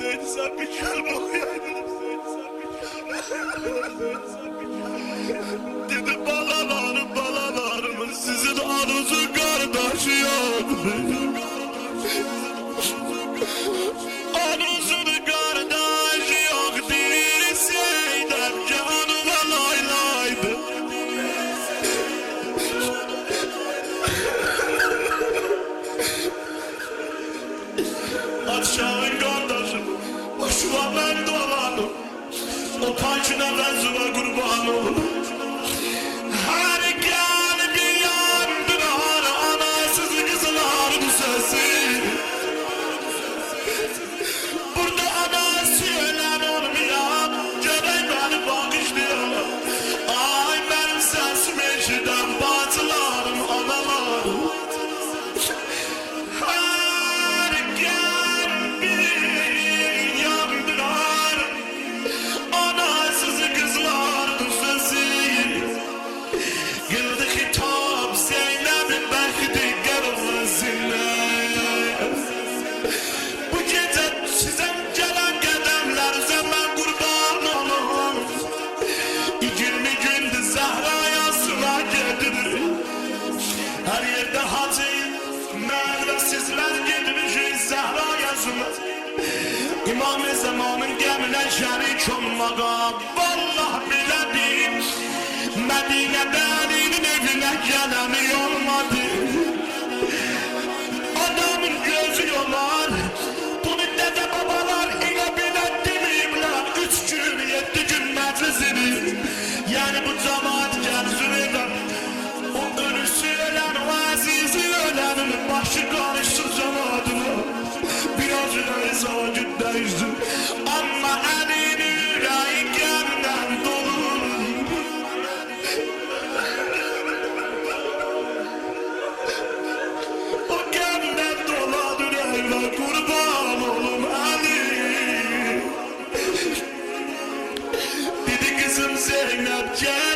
sen bir kelime okuyaydın. Dedi balalarım sizin anınızın kardeşi yok. Anınızın kardeşi yok değil seydem canıma laylaydı. Aşağın kardeşim, başıma ben dolanım. O paçına benzime kurban olur. Her gel bir yandılar anasız kızların sesi. Burada anası ölen olmayan göbek beni bakışlıyor. Ay benim sesim eşiden batılarım analarım. Her gel bir yandılar anasız kızların sesi. Yıldı hitap Zeynep'in bekti kırmızıyla. Bu gece size gelen qədəmlərinizə mən qurban olum. 20 gündür Zehra'ya sıra gedir. Her yerde hacı, mən və sizlər gedmişik Zehra'ya sıra. İmam-ı zamanın gəminə şərik olmağa vallah bilədim. Medine'den evine geleni olmadı. Adamın gözü yolar. Bunu dede babalar ile biletti miyimler? 3 gün 7 gün meclisini. Yani bu cemaat gelsin eder. O ölüsü ölen, o azizi ölenin başı karıştır cemaatine. Biraz reis o gün değişti. Ama elini yüreği gemden dolu. O gemden doladır eyvah kurban olum Ali. Dedi kızım Zeynep gel.